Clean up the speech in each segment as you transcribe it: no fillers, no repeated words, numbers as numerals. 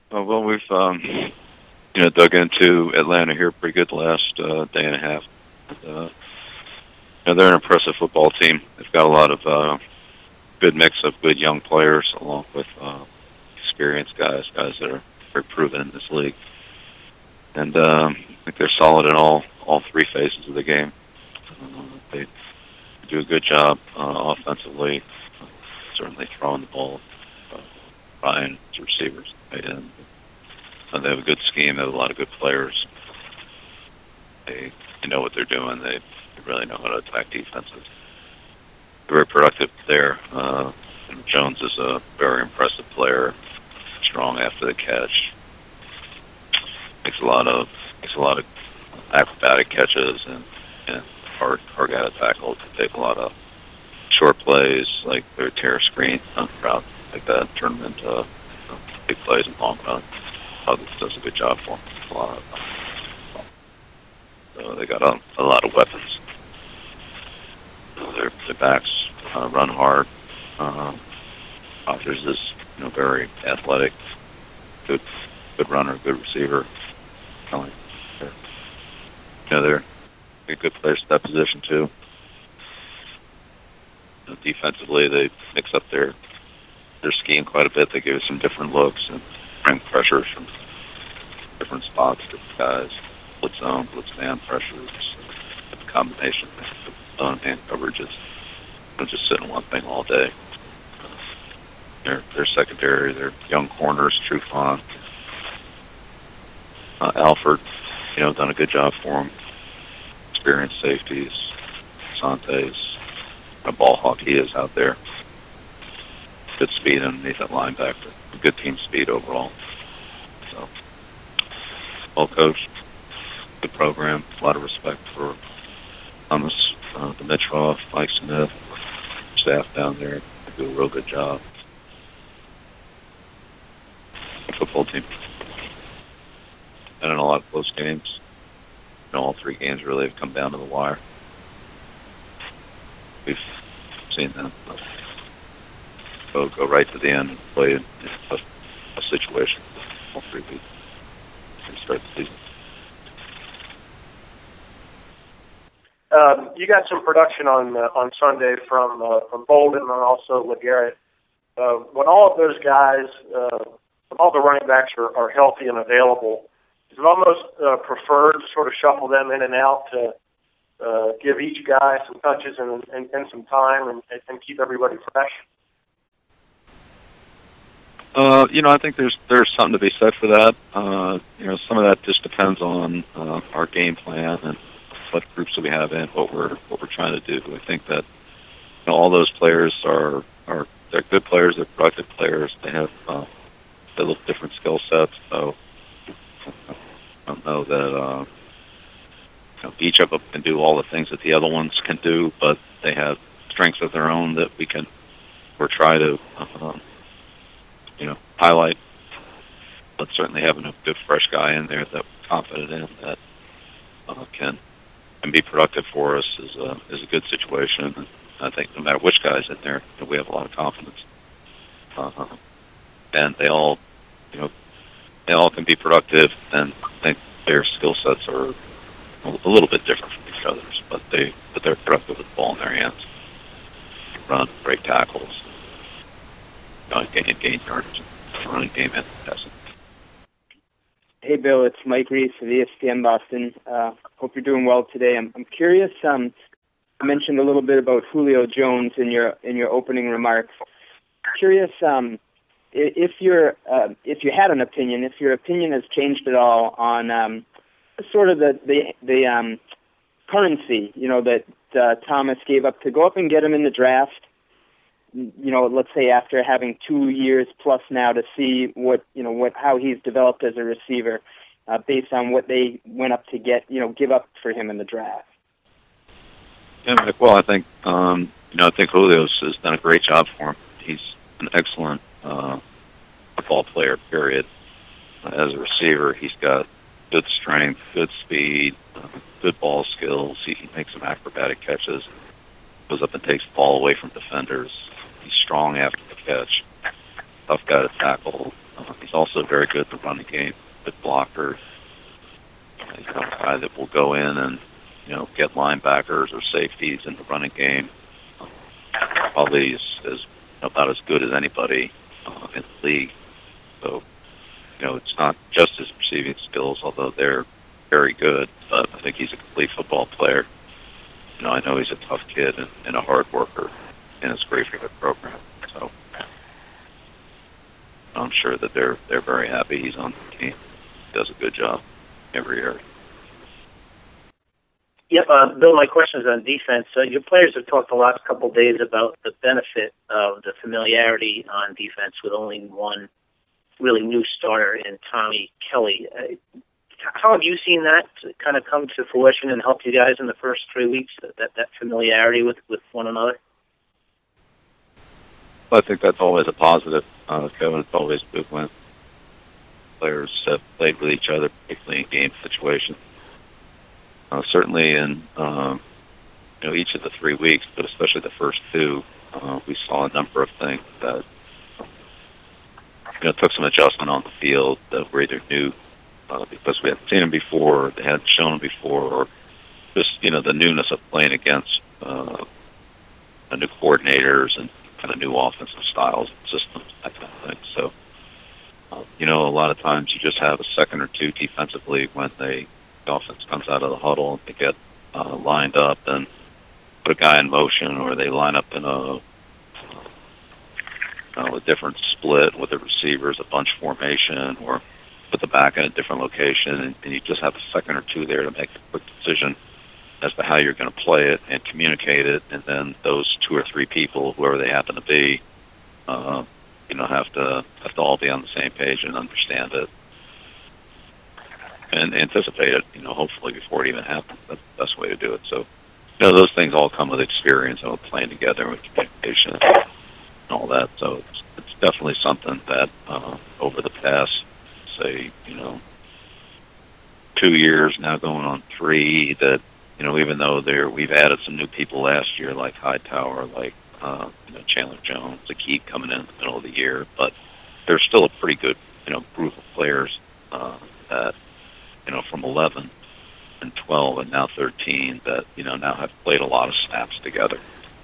Well, we've dug into Atlanta here pretty good the last day and a half. They're an impressive football team. They've got a lot of good mix of good young players along with experienced guys that are very proven in this league. And I think they're solid in all three phases of the game. They do a good job offensively, certainly throwing the ball. Ryan, receivers, tight end. They have a good scheme. They have a lot of good players. They know what they're doing. They really know how to attack defenses. They're very productive there. Jones is a very impressive player, strong after the catch. Makes a lot of acrobatic catches and hard guy to tackle. To take a lot of short plays like their tear screen route like that, turn them into big plays and long runs. Does a good job for them. So they got a lot of weapons. Their backs run hard. Rodgers is very athletic, good runner, good receiver. They're good players at that position too. Defensively, they mix up their scheme quite a bit. They give some different looks and bring pressures from different spots, different guys, blitz zone, blitz man pressures, the combination of zone and coverages. Don't just sit in one thing all day. Their secondary, their young corners, Trufant, Alford, done a good job for them. Experienced safeties, Santes, a ball hawk he is out there. Good speed underneath that linebacker. Good team speed overall. So, well coached, good program. A lot of respect for Thomas Dimitrov, Mike Smith, staff down there. They do a real good job. Football team. And in a lot of close games. All three games really have come down to the wire. We've seen them go right to the end and play in a situation all 3 weeks and start the season. You got some production on Sunday from Bolden and also LeGarrette. When all of those guys, when all the running backs are healthy and available, is it almost preferred to sort of shuffle them in and out to give each guy some touches and some time and keep everybody fresh? I think there's something to be said for that. Some of that just depends on our game plan and what groups that we have in, what we're trying to do. I think that all those players they're good players, they're productive players. They have they look different skill sets. So I don't know that each of them can do all the things that the other ones can do, but they have strengths of their own that we're try to highlight. But certainly having a good fresh guy in there that we're confident in that can be productive for us is a good situation. And I think no matter which guy's in there, we have a lot of confidence. And they all can be productive, and I think their skill sets are a little bit different from each other's, but they're productive with the ball in their hands. Run, break tackles, gain yardage, running game and passing. Hey, Bill, it's Mike Reese of ESPN Boston. Hope you're doing well today. I'm curious. You mentioned a little bit about Julio Jones in your opening remarks. Curious if you had an opinion, if your opinion has changed at all on sort of the currency, that Thomas gave up to go up and get him in the draft. Let's say after having 2 years plus now to see how he's developed as a receiver, based on what they went up to give up for him in the draft. Yeah, well, I think Julio's has done a great job for him. He's an excellent football player, period. As a receiver, he's got good strength, good speed, good ball skills. He makes some acrobatic catches, goes up and takes the ball away from defenders. He's strong after the catch, tough guy to tackle, He's also very good at the running game, good blocker. He's a guy that will go in and, get linebackers or safeties in the running game. Probably is about as good as anybody in the league. So, it's not just his receiving skills, although they're very good, but I think he's a complete football player. I know he's a tough kid and a hard worker, and it's great for the program. So I'm sure that they're very happy he's on the team. He does a good job every year. Yep, Bill, my question is on defense. Your players have talked the last couple of days about the benefit of the familiarity on defense with only one really new starter in Tommy Kelly. How have you seen that kind of come to fruition and help you guys in the first 3 weeks, that familiarity with one another? Well, I think that's always a positive, Kevin. It's always good when players have played with each other, particularly in game situations. Certainly in each of the 3 weeks, but especially the first two, we saw a number of things that took some adjustment on the field that were either new because we hadn't seen them before, they hadn't shown them before, or just the newness of playing against new coordinators and kind of new offensive styles and systems, that kind of thing. So, a lot of times you just have a second or two defensively when the offense comes out of the huddle and they get lined up and put a guy in motion, or they line up in a different split with the receivers, a bunch formation, or put the back in a different location, and you just have a second or two there to make a quick decision as to how you're going to play it and communicate it, and then those two or three people, whoever they happen to be, have to all be on the same page and understand it and anticipate it, hopefully before it even happens. That's the best way to do it. So, those things all come with experience and with playing together, with communication and all that. So it's definitely something that over the past, say, 2 years now going on 3, that, even though we've added some new people last year, like Hightower, like, Chandler Jones, the key coming in the middle of the year, but there's still a pretty good, group of players that, from 11 and 12 and now 13 that, now have played a lot of snaps together.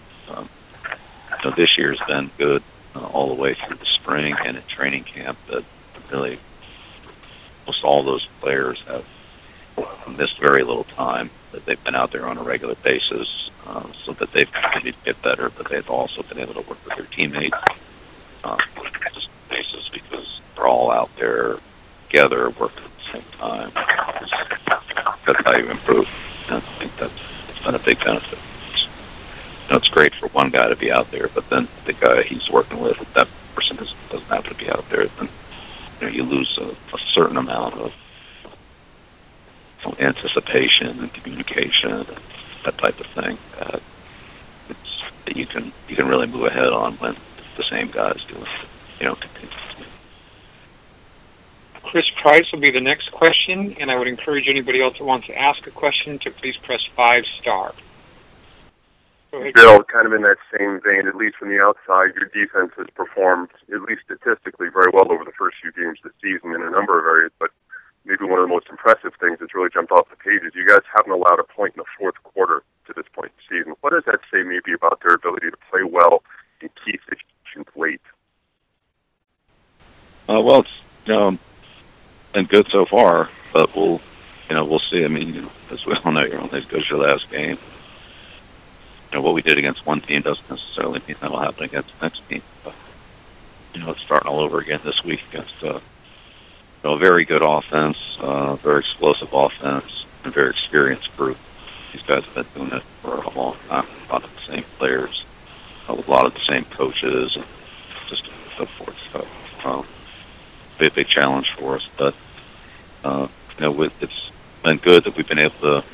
This year's been good all the way through the spring and in training camp, that really almost all those players have missed very little time, that they've been out there on a regular basis, so that they've continued to get better, but they've also been able to work with their teammates on a consistent basis because they're all out there together working at the same time. That's how you improve. And I think it's been a big benefit. It's great for one guy to be out there, but then the guy he's working with, if that person doesn't happen to be out there, then you lose a certain amount of anticipation and communication and that type of thing that you can really move ahead on when the same guys do it, continuously. Chris Price will be the next question, and I would encourage anybody else that wants to ask a question to please press 5*. Bill, kind of in that same vein, at least from the outside, your defense has performed, at least statistically, very well over the first few games this season in a number of areas, but maybe one of the most impressive things that's really jumped off the page is you guys haven't allowed a point in the fourth quarter to this point in the season. What does that say maybe about their ability to play well in key situations late? Well, it's been good so far, but we'll see. I mean, as we all know, you're only as good as your last game. What we did against one team doesn't necessarily mean that'll happen against the next team. But, it's starting all over again this week against a very good offense, very explosive offense, and a very experienced group. These guys have been doing it for a long time. A lot of the same players, with a lot of the same coaches, and just so forth. So, be a big challenge for us. But it's been good that we've been able to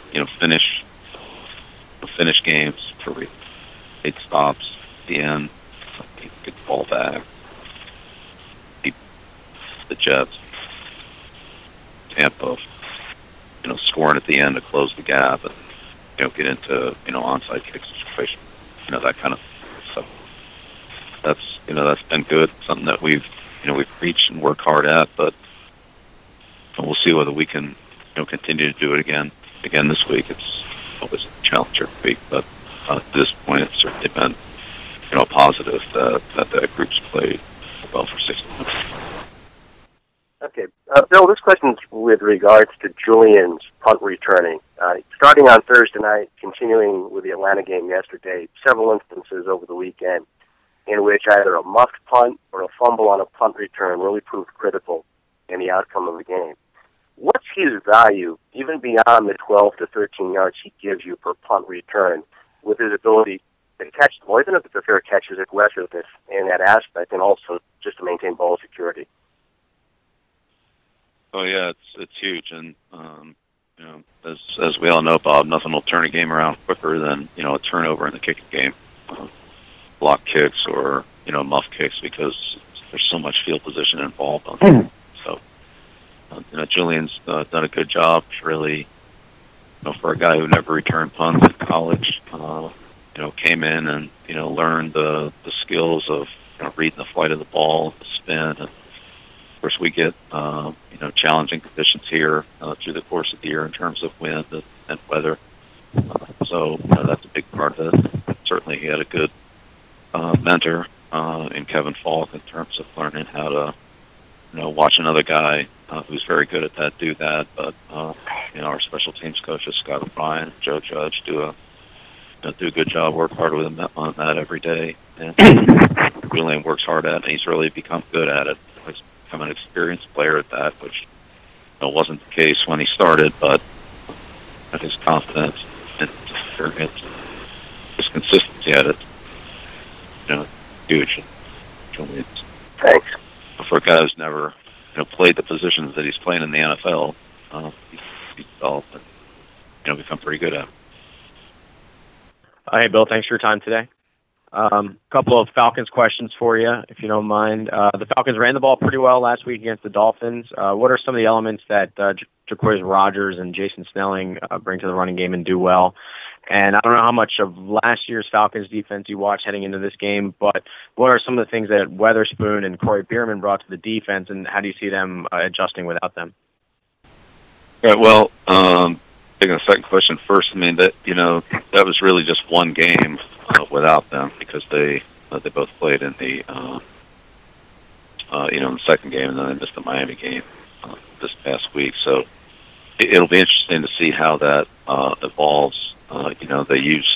finish games for 8 stops at the end. Good fall back. Keep the Jets, Tampa, scoring at the end to close the gap and get into onside kick situation, that kind of stuff. So that's been good. Something that we've we've reached and worked hard at, but we'll see whether we can continue to do it again this week. It's always a challenge every week, but at this point it's certainly been positive that group's played well for 6 months. Okay. Bill, this question's with regards to Julian's punt returning. Starting on Thursday night, continuing with the Atlanta game yesterday, several instances over the weekend in which either a muffed punt or a fumble on a punt return really proved critical in the outcome of the game. What's his value, even beyond the 12 to 13 yards he gives you per punt return, with his ability to catch the ball, even if it's a fair catch, his aggressiveness in that aspect, and also just to maintain ball security? Oh yeah, it's huge, and as we all know, Bob, nothing will turn a game around quicker than a turnover in the kicking game, block kicks or muff kicks, because there's so much field position involved on them. So Julian's done a good job, really. For a guy who never returned punts in college, came in and learned the skills of reading the flight of the ball, the spin. And of course, we get challenging conditions here through the course of the year in terms of wind and weather. So that's a big part of it. Certainly, he had a good mentor in Kevin Falk in terms of learning how to watch another guy who's very good at that do that. But our special teams coaches Scott O'Brien, Joe Judge do a good job, work hard with him on that every day, and Julian works hard at it, and he's really become good at it. He's become an experienced player at that, which wasn't the case when he started, but his confidence and his experience, his consistency at it, huge. Julian's. Thanks. For a guy who's never played the positions that he's playing in the NFL, he's developed and become pretty good at it. Hey, Bill, thanks for your time today. Couple of Falcons questions for you, if you don't mind. The Falcons ran the ball pretty well last week against the Dolphins. What are some of the elements that Ja'Quizz Rodgers and Jason Snelling bring to the running game and do well? And I don't know how much of last year's Falcons defense you watched heading into this game, but what are some of the things that Weatherspoon and Corey Bierman brought to the defense, and how do you see them adjusting without them? Right, well, taking the second question first, I mean, that was really just one game without them, because they both played in the in the second game, and then they missed the Miami game this past week. So it'll be interesting to see how that evolves. They used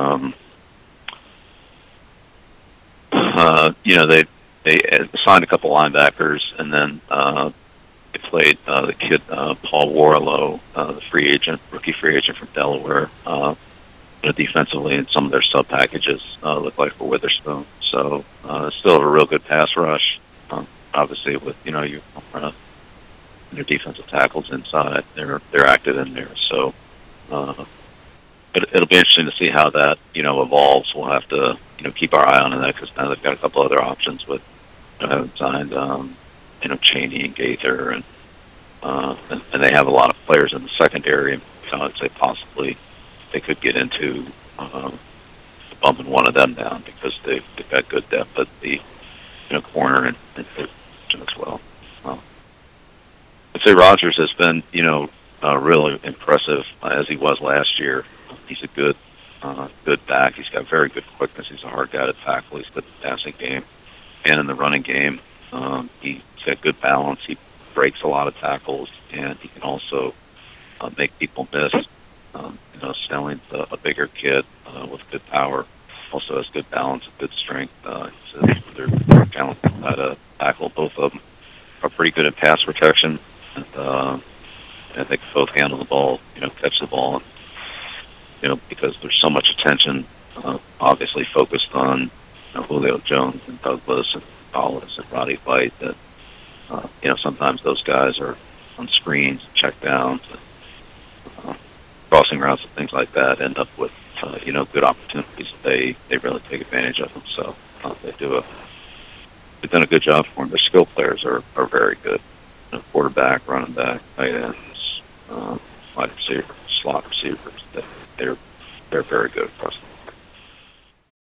they signed a couple linebackers, and then they played the kid Paul Warlow, the rookie free agent from Delaware, defensively, and some of their sub packages look like for Witherspoon. So still a real good pass rush. Obviously, with your defensive tackles inside, they're active in there. So it'll be interesting to see how that evolves. We'll have to keep our eye on that, because now they've got a couple other options with having signed Chaney and Gaither, and they have a lot of players in the secondary. I'd say possibly they could get into bumping one of them down, because they've got good depth at the corner and as well. I'd say Rodgers has been really impressive as he was last year. He's a good back. He's got very good quickness. He's a hard guy to tackle. He's good in the passing game and in the running game. He's got good balance. He breaks a lot of tackles, and he can also make people miss. Snelling's a bigger kid with good power. Also has good balance, good strength. They're talented how to tackle. Both of them are pretty good at pass protection, and they can both handle the ball, catch the ball, and, because there's so much attention, obviously focused on Julio Jones and Douglas and Hollis and Roddy White, that sometimes those guys are on screens, check downs, crossing routes and things like that, end up with good opportunities. They really take advantage of them. So they've done a good job for them. Their skill players are very good. Quarterback, running back, tight ends, wide receiver.